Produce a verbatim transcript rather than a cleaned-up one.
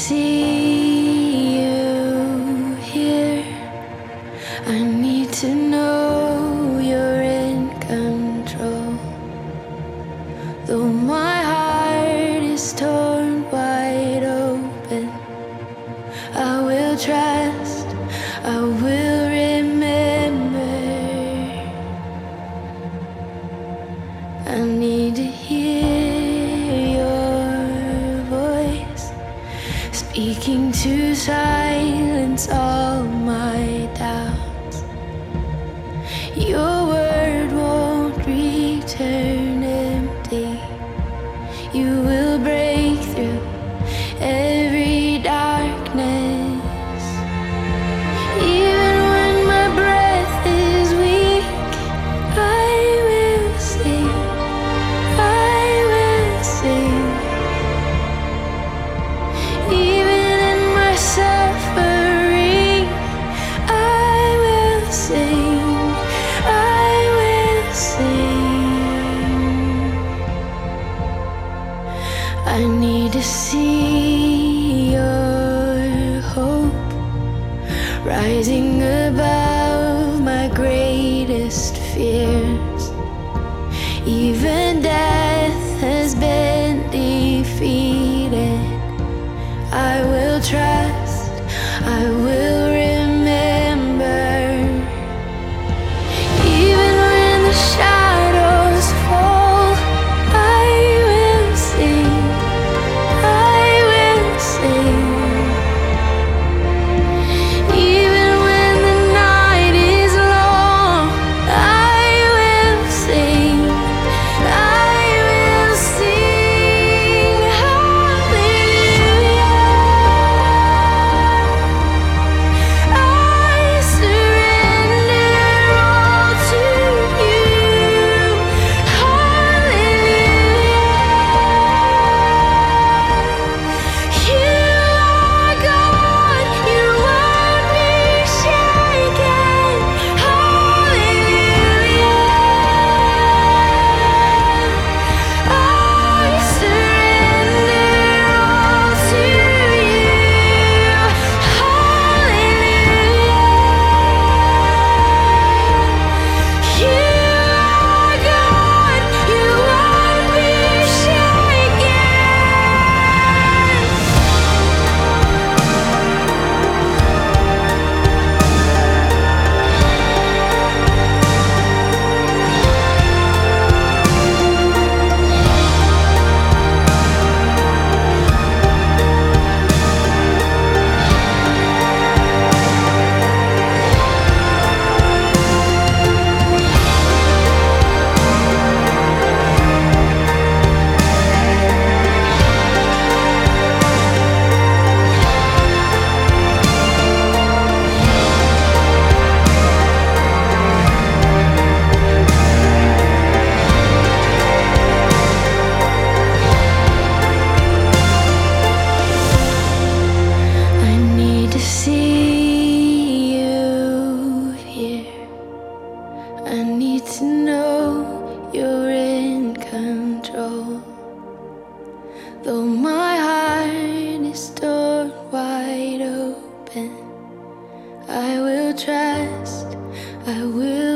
see you here. I need to know you're in control. Though my heart is torn wide open, I will trust, I will remember. I need to hear your voice speaking to silence all my doubts. Your word won't return empty. You will break through every darkness. Even when my breath is weak, I will sing, I will sing. Even in my suffering, I will sing, I will sing. I need to see your hope rising above my greatest fears. Even death has been defeated. I will trust, I will remember. Even when the shadows fall, I will sing, I will sing. Even when the night is long, I will sing, I will sing. Hallelujah. I surrender all to you. Hallelujah. You are God, you won't be shaken. Hallelujah. I surrender all to you. Hallelujah. You are God, you won't be shaken. I need to see you here. I need to know you're in control. Though my heart is torn wide open, I will trust, I will